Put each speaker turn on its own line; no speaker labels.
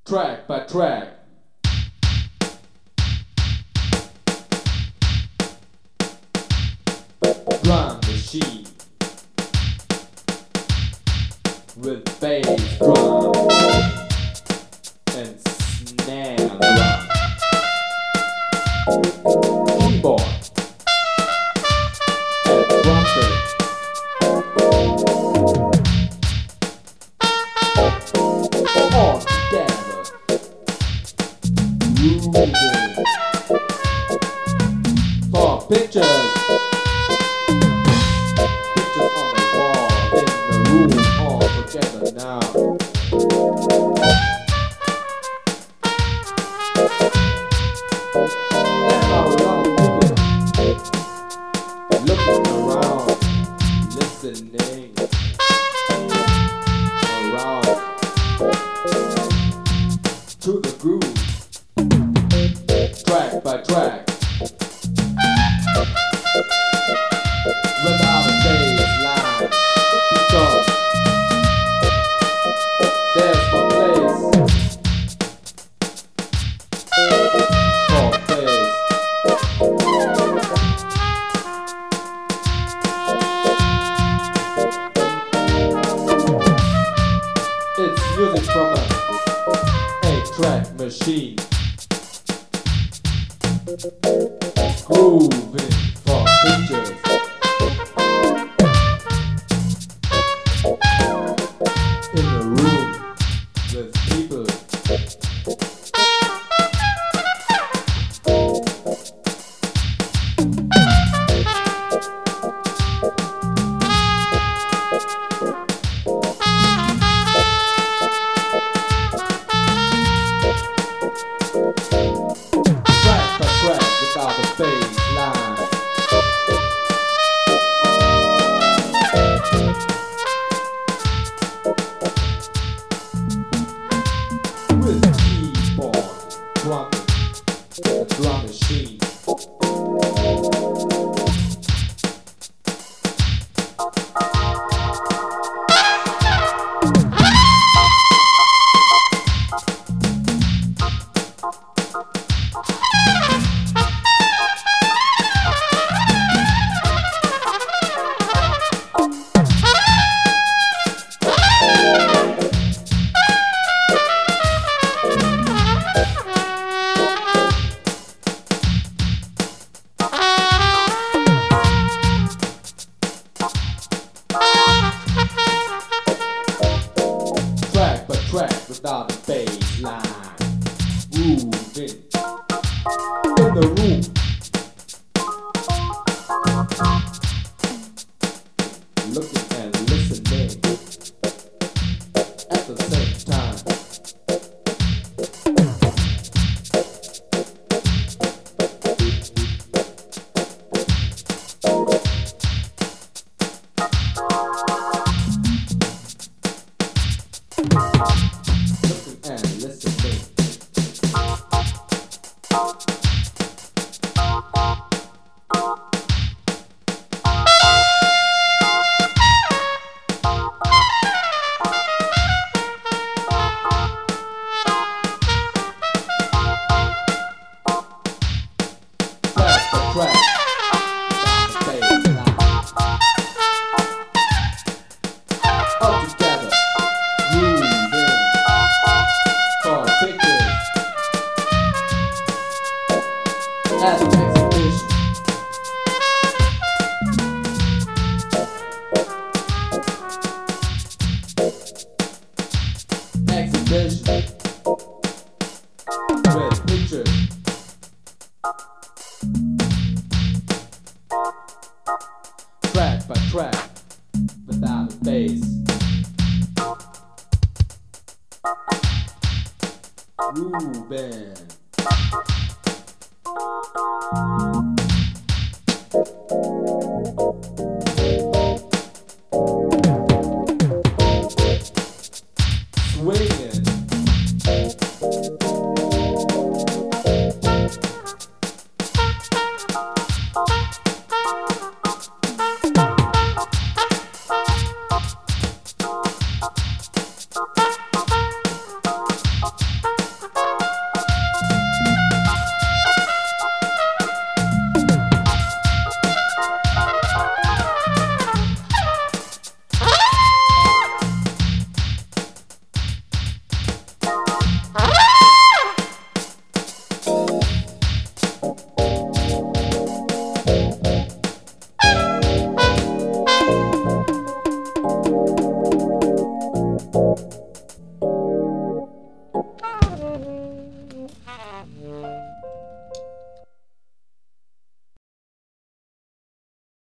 track by track. Drum machine with bass drum and snare drum. Keyboard and trumpet. All together, grooving. For pictures, pictures on the wall, in the room, all together now. There are a lot of people looking around, listening around to the groove, track by track, without a bass line, because there's no place for bass. It's music from a 8-track machine, grooving for pictures. In the room with people. Track by track without a bass line. With keyboard, drum, a drum machine. Track by track without a bass line. Moving in the room. Looking and listening at the same time. Looking and listening. Track by track without a bass line. All together, grooving for pictures as an exhibition. Exhibition with pictures. Track by track without a bass. Grooving. Swinging. room.